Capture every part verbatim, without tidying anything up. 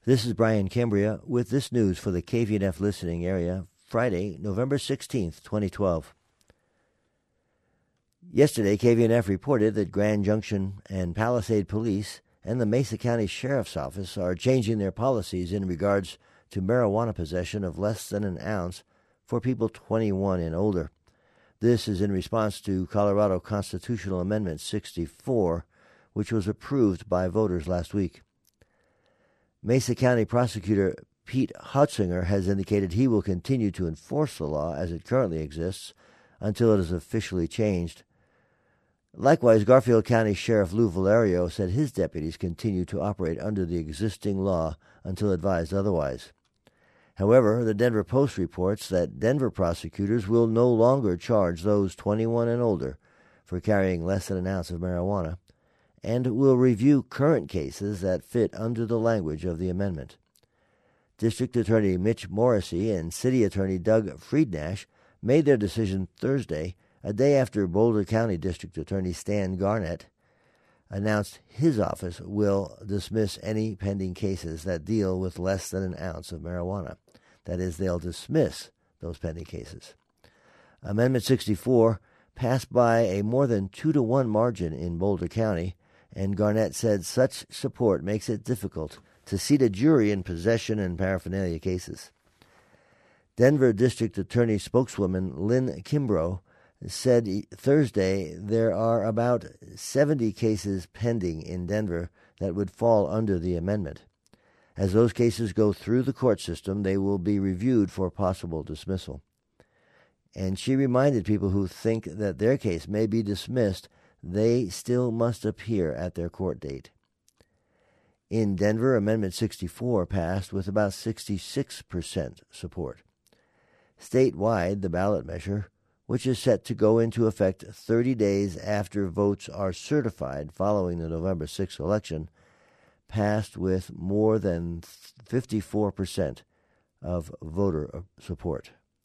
This is Brian Cambria with this news for the K V N F listening area, Friday, November sixteenth, twenty twelve. Yesterday, K V N F reported that Grand Junction and Palisade Police and the Mesa County Sheriff's Office are changing their policies in regards to marijuana possession of less than an ounce for people twenty-one and older. This is in response to Colorado Constitutional Amendment sixty-four, which was approved by voters last week. Mesa County Prosecutor Pete Hutzinger has indicated he will continue to enforce the law as it currently exists until it is officially changed. Likewise, Garfield County Sheriff Lou Valerio said his deputies continue to operate under the existing law until advised otherwise. However, the Denver Post reports that Denver prosecutors will no longer charge those twenty-one and older for carrying less than an ounce of marijuana, and will review current cases that fit under the language of the amendment. District Attorney Mitch Morrissey and City Attorney Doug Friednash made their decision Thursday, a day after Boulder County District Attorney Stan Garnett announced his office will dismiss any pending cases that deal with less than an ounce of marijuana. That is, they'll dismiss those pending cases. Amendment sixty-four passed by a more than two to one margin in Boulder County, and Garnett said such support makes it difficult to seat a jury in possession and paraphernalia cases. Denver District Attorney spokeswoman Lynn Kimbrough said Thursday there are about seventy cases pending in Denver that would fall under the amendment. As those cases go through the court system, they will be reviewed for possible dismissal. And she reminded people who think that their case may be dismissed they still must appear at their court date. In Denver, Amendment sixty-four passed with about sixty-six percent support. Statewide, the ballot measure, which is set to go into effect thirty days after votes are certified following the November sixth election, passed with more than fifty-four percent of voter support.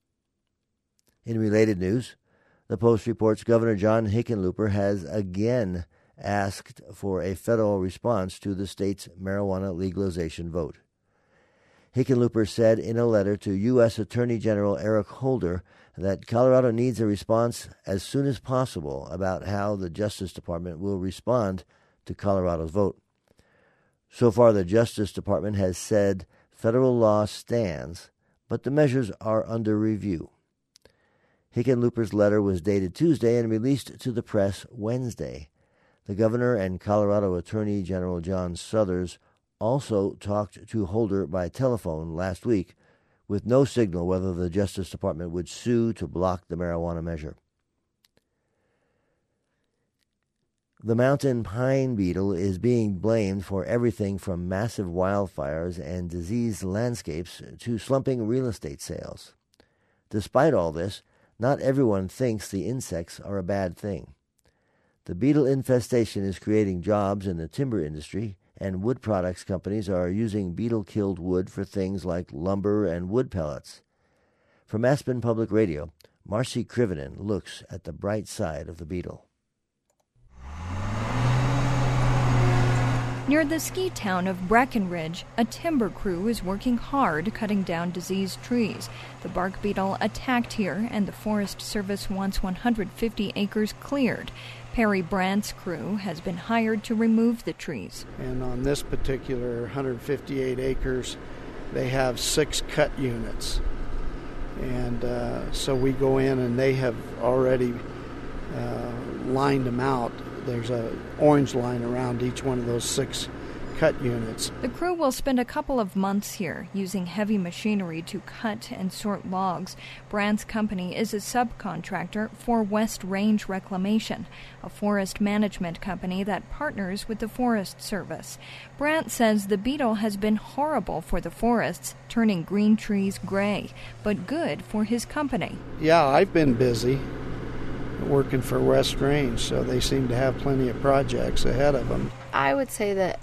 In related news, the Post reports Governor John Hickenlooper has again asked for a federal response to the state's marijuana legalization vote. Hickenlooper said in a letter to U S Attorney General Eric Holder that Colorado needs a response as soon as possible about how the Justice Department will respond to Colorado's vote. So far, the Justice Department has said federal law stands, but the measures are under review. Hickenlooper's letter was dated Tuesday and released to the press Wednesday. The governor and Colorado Attorney General John Suthers also talked to Holder by telephone last week, with no signal whether the Justice Department would sue to block the marijuana measure. The mountain pine beetle is being blamed for everything from massive wildfires and diseased landscapes to slumping real estate sales. Despite all this, not everyone thinks the insects are a bad thing. The beetle infestation is creating jobs in the timber industry, and wood products companies are using beetle-killed wood for things like lumber and wood pellets. From Aspen Public Radio, Marcy Krivonen looks at the bright side of the beetle. Near the ski town of Breckenridge, a timber crew is working hard cutting down diseased trees. The bark beetle attacked here, and the Forest Service wants one hundred fifty acres cleared. Perry Brandt's crew has been hired to remove the trees. And on this particular one hundred fifty-eight acres, they have six cut units. And uh, so we go in and they have already uh, lined them out. There's a orange line around each one of those six cut units. The crew will spend a couple of months here using heavy machinery to cut and sort logs. Brandt's company is a subcontractor for West Range Reclamation, a forest management company that partners with the Forest Service. Brandt says the beetle has been horrible for the forests, turning green trees gray, but good for his company. Yeah, I've been busy working for West Range, so they seem to have plenty of projects ahead of them. I would say that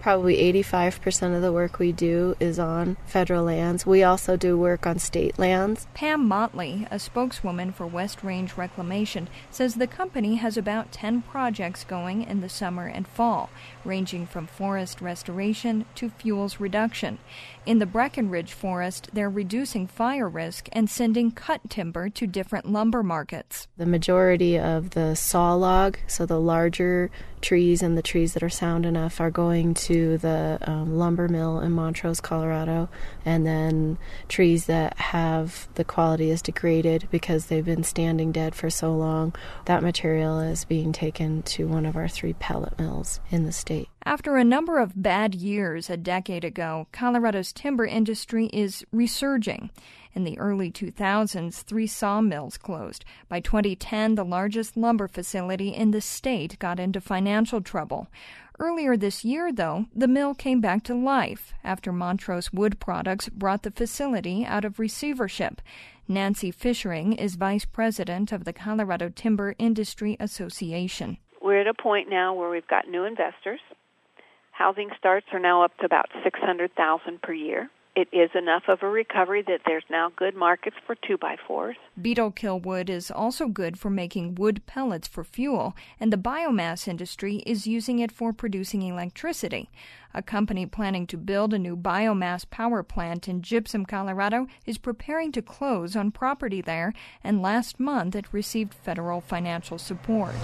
Probably eighty-five percent of the work we do is on federal lands. We also do work on state lands. Pam Motley, a spokeswoman for West Range Reclamation, says the company has about ten projects going in the summer and fall, ranging from forest restoration to fuels reduction. In the Breckenridge Forest, they're reducing fire risk and sending cut timber to different lumber markets. The majority of the saw log, so the larger trees and the trees that are sound enough, are going to the um, lumber mill in Montrose, Colorado, and then trees that have the quality is degraded because they've been standing dead for so long, that material is being taken to one of our three pellet mills in the state. After a number of bad years a decade ago, Colorado's timber industry is resurging. In the early two thousands, three sawmills closed. By twenty ten, the largest lumber facility in the state got into financial trouble. Earlier this year, though, the mill came back to life after Montrose Wood Products brought the facility out of receivership. Nancy Fishering is vice president of the Colorado Timber Industry Association. We're at a point now where we've got new investors. Housing starts are now up to about six hundred thousand per year. It is enough of a recovery that there's now good markets for two by fours. Beetle kill wood is also good for making wood pellets for fuel, and the biomass industry is using it for producing electricity. A company planning to build a new biomass power plant in Gypsum, Colorado, is preparing to close on property there, and last month it received federal financial support.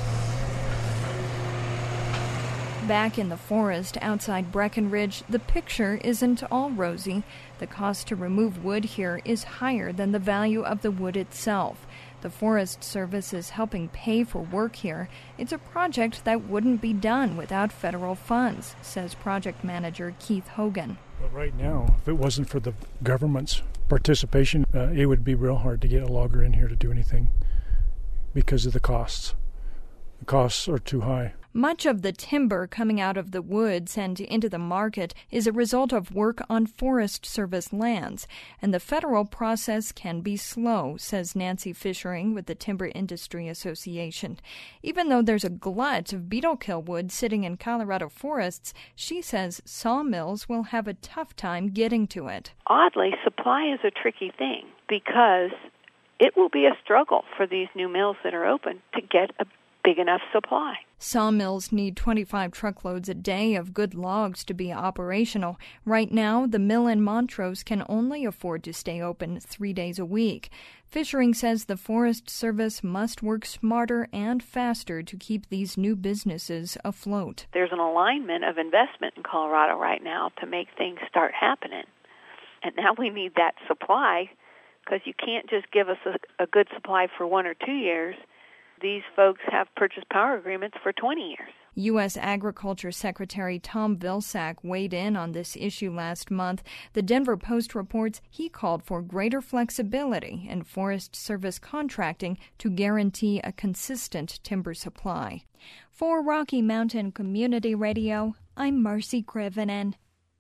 Back in the forest outside Breckenridge, the picture isn't all rosy. The cost to remove wood here is higher than the value of the wood itself. The Forest Service is helping pay for work here. It's a project that wouldn't be done without federal funds, says project manager Keith Hogan. But right now, if it wasn't for the government's participation, uh, it would be real hard to get a logger in here to do anything because of the costs. The costs are too high. Much of the timber coming out of the woods and into the market is a result of work on Forest Service lands, and the federal process can be slow, says Nancy Fishering with the Timber Industry Association. Even though there's a glut of beetle kill wood sitting in Colorado forests, she says sawmills will have a tough time getting to it. Oddly, supply is a tricky thing because it will be a struggle for these new mills that are open to get a big enough supply. Sawmills need twenty-five truckloads a day of good logs to be operational. Right now, the mill in Montrose can only afford to stay open three days a week. Fishering says the Forest Service must work smarter and faster to keep these new businesses afloat. There's an alignment of investment in Colorado right now to make things start happening. And now we need that supply because you can't just give us a, a good supply for one or two years. These folks have purchase power agreements for twenty years. U S Agriculture Secretary Tom Vilsack weighed in on this issue last month. The Denver Post reports he called for greater flexibility in Forest Service contracting to guarantee a consistent timber supply. For Rocky Mountain Community Radio, I'm Marcy Krivenin.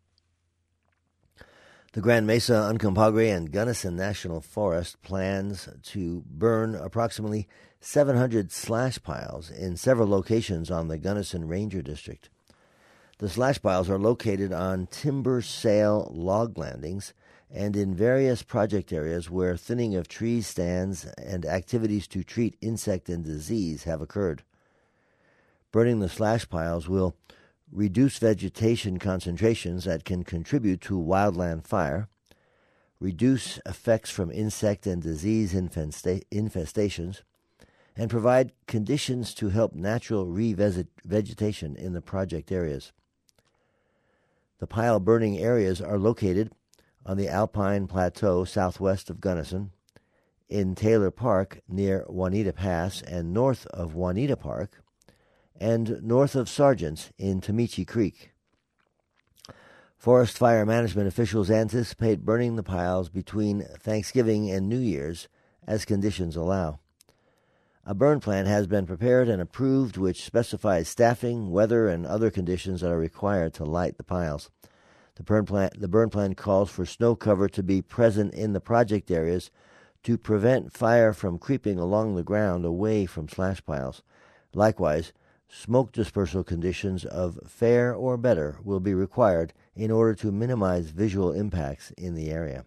The Grand Mesa, Uncompahgre, and Gunnison National Forest plans to burn approximately seven hundred slash piles in several locations on the Gunnison Ranger District. The slash piles are located on timber sale log landings and in various project areas where thinning of tree stands and activities to treat insect and disease have occurred. Burning the slash piles will reduce vegetation concentrations that can contribute to wildland fire, reduce effects from insect and disease infesta- infestations, and provide conditions to help natural revegetation in the project areas. The pile burning areas are located on the Alpine Plateau southwest of Gunnison, in Taylor Park near Juanita Pass and north of Juanita Park, and north of Sargents in Tomichi Creek. Forest fire management officials anticipate burning the piles between Thanksgiving and New Year's as conditions allow. A burn plan has been prepared and approved which specifies staffing, weather, and other conditions that are required to light the piles. The burn plan, the burn plan calls for snow cover to be present in the project areas to prevent fire from creeping along the ground away from slash piles. Likewise, smoke dispersal conditions of fair or better will be required in order to minimize visual impacts in the area.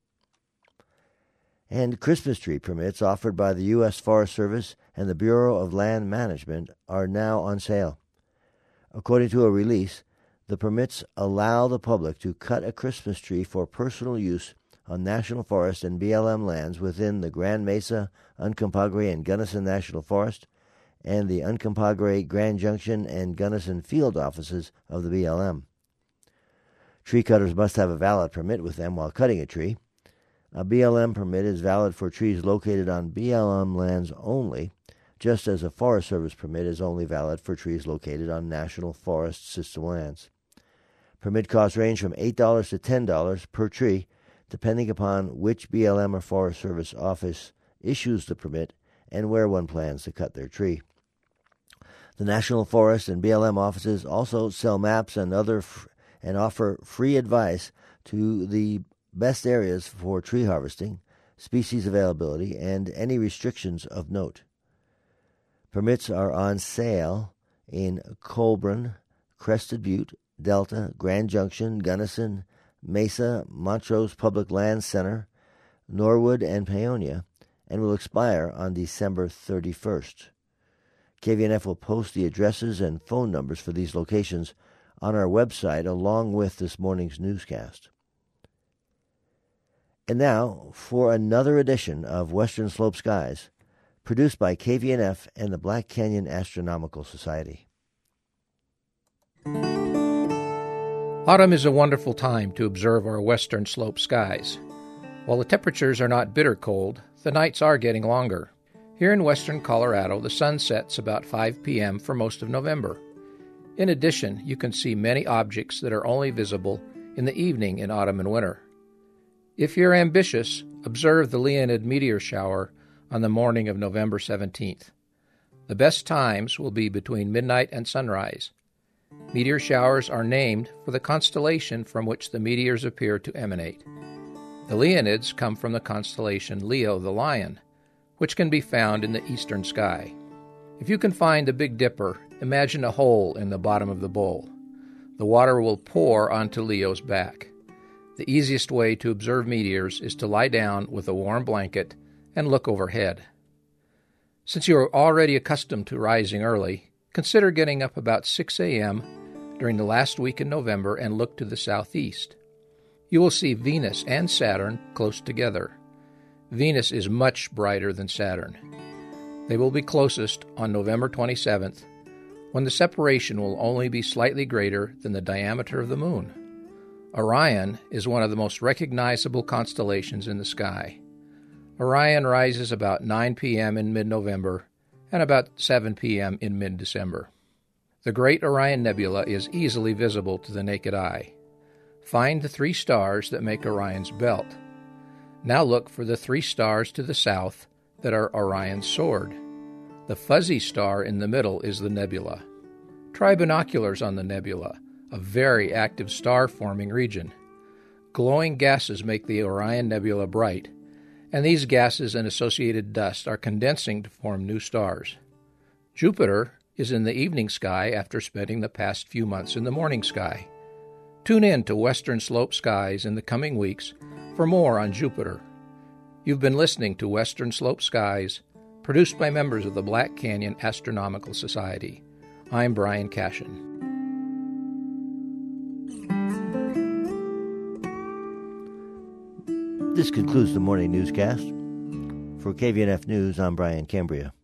And Christmas tree permits offered by the U S Forest Service and the Bureau of Land Management are now on sale. According to a release, the permits allow the public to cut a Christmas tree for personal use on National Forest and B L M lands within the Grand Mesa, Uncompahgre, and Gunnison National Forest, and the Uncompahgre, Grand Junction, and Gunnison field offices of the B L M. Tree cutters must have a valid permit with them while cutting a tree. A B L M permit is valid for trees located on B L M lands only, just as a Forest Service permit is only valid for trees located on National Forest System lands. Permit costs range from eight dollars to ten dollars per tree, depending upon which B L M or Forest Service office issues the permit and where one plans to cut their tree. The National Forest and B L M offices also sell maps and other f- and offer free advice to the best areas for tree harvesting, species availability, and any restrictions of note. Permits are on sale in Colburn, Crested Butte, Delta, Grand Junction, Gunnison, Mesa, Montrose Public Lands Center, Norwood, and Paonia, and will expire on December thirty-first. K V N F will post the addresses and phone numbers for these locations on our website along with this morning's newscast. And now for another edition of Western Slope Skies, produced by K V N F and the Black Canyon Astronomical Society. Autumn is a wonderful time to observe our western slope skies. While the temperatures are not bitter cold, the nights are getting longer. Here in western Colorado, the sun sets about five p.m. for most of November. In addition, you can see many objects that are only visible in the evening in autumn and winter. If you're ambitious, observe the Leonid meteor shower on the morning of November seventeenth. The best times will be between midnight and sunrise. Meteor showers are named for the constellation from which the meteors appear to emanate. The Leonids come from the constellation Leo the Lion, which can be found in the eastern sky. If you can find the Big Dipper, imagine a hole in the bottom of the bowl. The water will pour onto Leo's back. The easiest way to observe meteors is to lie down with a warm blanket and look overhead. Since you are already accustomed to rising early, consider getting up about six a.m. during the last week in November and look to the southeast. You will see Venus and Saturn close together. Venus is much brighter than Saturn. They will be closest on November twenty-seventh, when the separation will only be slightly greater than the diameter of the moon. Orion is one of the most recognizable constellations in the sky. Orion rises about nine p.m. in mid-November and about seven p.m. in mid-December. The Great Orion Nebula is easily visible to the naked eye. Find the three stars that make Orion's belt. Now look for the three stars to the south that are Orion's sword. The fuzzy star in the middle is the nebula. Try binoculars on the nebula, a very active star-forming region. Glowing gases make the Orion Nebula bright, and these gases and associated dust are condensing to form new stars. Jupiter is in the evening sky after spending the past few months in the morning sky. Tune in to Western Slope Skies in the coming weeks for more on Jupiter. You've been listening to Western Slope Skies, produced by members of the Black Canyon Astronomical Society. I'm Brian Cashin. This concludes the morning newscast. For K V N F News, I'm Brian Cambria.